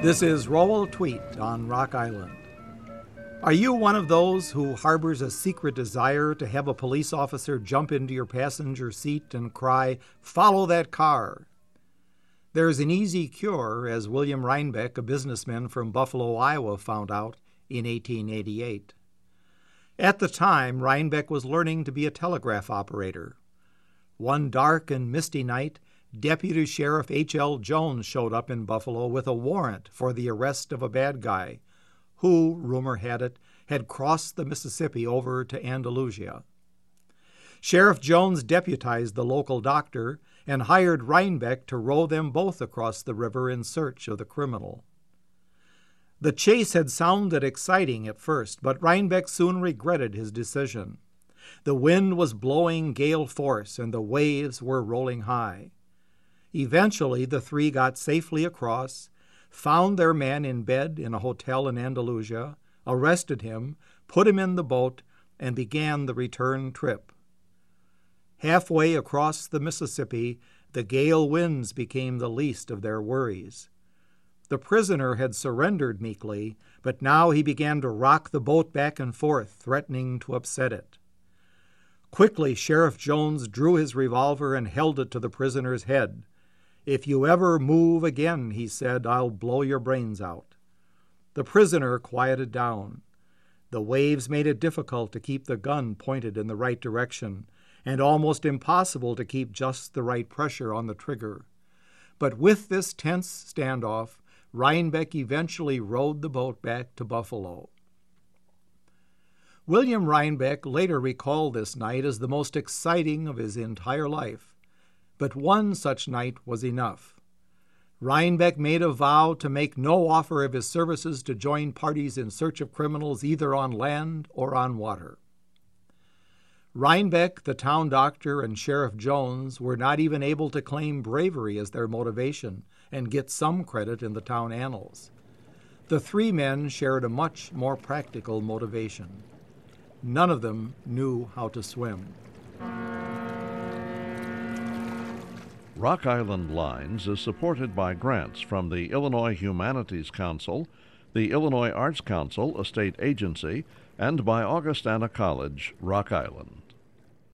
This is Rowell Tweet on Rock Island. Are you one of those who harbors a secret desire to have a police officer jump into your passenger seat and cry, "Follow that car"? There's an easy cure, as William Rhinebeck, a businessman from Buffalo, Iowa, found out in 1888. At the time, Rhinebeck was learning to be a telegraph operator. One dark and misty night, Deputy Sheriff H.L. Jones showed up in Buffalo with a warrant for the arrest of a bad guy who, rumor had it, had crossed the Mississippi over to Andalusia. Sheriff Jones deputized the local doctor and hired Rhinebeck to row them both across the river in search of the criminal. The chase had sounded exciting at first, but Rhinebeck soon regretted his decision. The wind was blowing gale force and the waves were rolling high. Eventually, the three got safely across, found their man in bed in a hotel in Andalusia, arrested him, put him in the boat, and began the return trip. Halfway across the Mississippi, the gale winds became the least of their worries. The prisoner had surrendered meekly, but now he began to rock the boat back and forth, threatening to upset it. Quickly, Sheriff Jones drew his revolver and held it to the prisoner's head. "If you ever move again," he said, "I'll blow your brains out." The prisoner quieted down. The waves made it difficult to keep the gun pointed in the right direction, and almost impossible to keep just the right pressure on the trigger. But with this tense standoff, Rhinebeck eventually rowed the boat back to Buffalo. William Rhinebeck later recalled this night as the most exciting of his entire life. But one such night was enough. Rhinebeck made a vow to make no offer of his services to join parties in search of criminals either on land or on water. Rhinebeck, the town doctor, and Sheriff Jones were not even able to claim bravery as their motivation and get some credit in the town annals. The three men shared a much more practical motivation. None of them knew how to swim. Rock Island Lines is supported by grants from the Illinois Humanities Council, the Illinois Arts Council, a state agency, and by Augustana College, Rock Island.